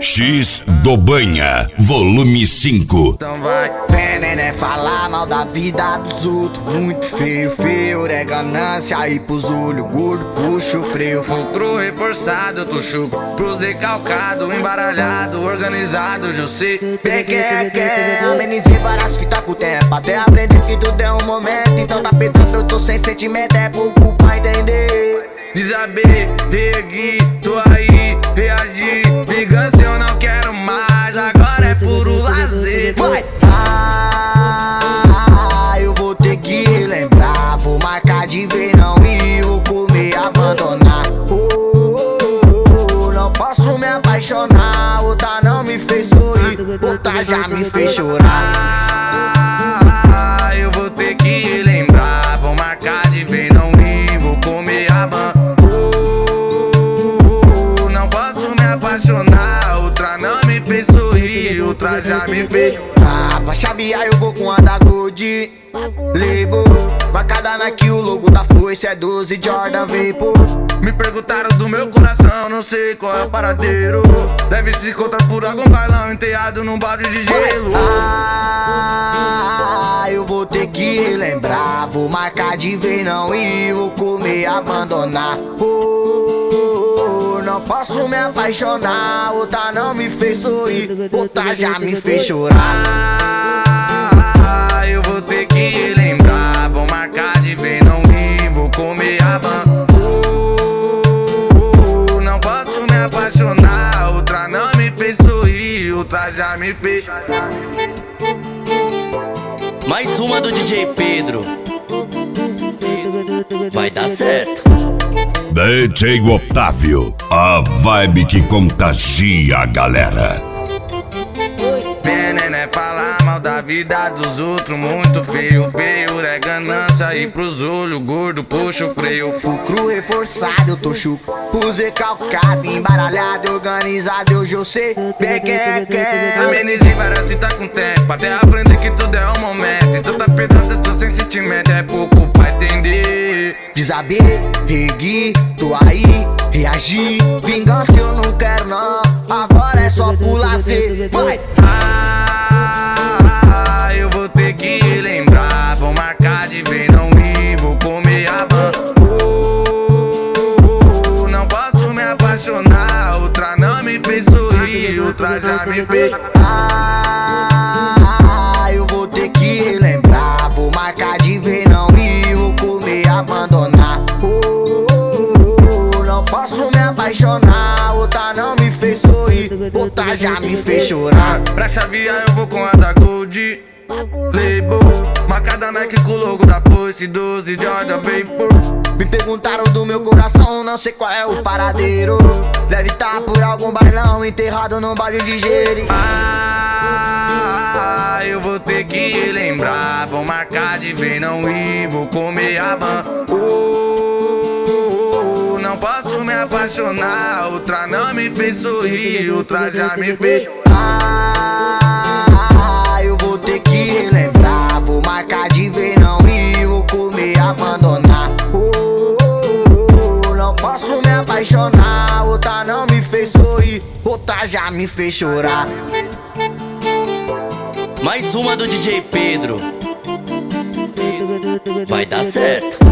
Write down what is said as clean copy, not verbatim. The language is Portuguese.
X do Banha, volume 5. Então vai, né, falar mal da vida dos outros. Muito feio, feio, é ganância. E pros olhos gordo, puxa o freio. Fulcro reforçado, tu chupa. Pros recalcado, embaralhado, organizado, eu sei. Amenizei várias fitas com o tempo. Até aprender que tudo é um momento. Então tá petando, eu tô sem sentimento. É pouco pra entender. Desabei, reergui, tô aí, reagi. Vingança eu não quero mais, agora é puro lazer. Vai! Eu vou ter que relembrar. Vou marcar de vez não e vou comer, abandonar. Não posso me apaixonar. Outra não me fez sorrir, outra já me fez chorar. Eu vou ter que relembrar. Vou marcar de vez não e vou comer, abandonar. Outra não me fez sorrir, outra já me fez. Pra chavear eu vou com a da Gold Label, marcada Nike, o logo da foice é 12 Jordan Vapor. Me perguntaram do meu coração, não sei qual é o paradeiro. Deve se encontrar por algum bailão enterrado num balde de gelo. Eu vou ter que relembrar. Vou marcar de vez não e vou comer, abandonar. Não posso me apaixonar. Outra não me fez sorrir, outra já me fez chorar. Eu vou ter que relembrar. Vou marcar de vez não e vou comer, abandonar. Não posso me apaixonar. Outra não me fez sorrir, outra já me fez. Mais uma do DJ Pedro. Vai dar certo. DJ Otávio, a vibe que contagia a galera. Né, falar mal da vida dos outros. Muito feio, feio, é ganância. E pros olhos gordo, puxa o freio. Fulcro reforçado, eu tô chuco. Pus recalcado, embaralhado, organizado, hoje eu sei. Amenizei várias fitas com tempo. Até aprender que tudo é um momento. Então tá pesado, eu tô sem sentimento. É pouco pra entender. Desabei, regui, tô aí, reagi. Vingança eu não quero não, agora é só por lazer. Vai! Eu vou ter que relembrar. Vou marcar de vez não e vou comer, abandonar. Não posso me apaixonar. Outra não me fez sorrir, outra já me fez. Eu vou ter que relembrar. Vou marcar de vez não e vou comer, abandonar. Não posso me apaixonar. Outra não me fez sorrir, outra já me fez chorar. Pra chavear eu vou com a da Gold Label, marcada Nike com o logo da foice 12 Jordan Vapor. Me perguntaram do meu coração, não sei qual é o paradeiro. Deve tá por algum bailão enterrado num balde de gelo. Eu vou ter que relembrar. Vou marcar de vez não e vou comer, abandonar. Não posso me apaixonar. Outra não me fez sorrir, outra já me fez. Eu vou ter que relembrar. Vou marcar de vez não e vou comer, abandonar. Não posso me apaixonar. Outra não me fez sorrir, outra já me fez chorar. Mais uma do DJ Pedro. Vai dar certo.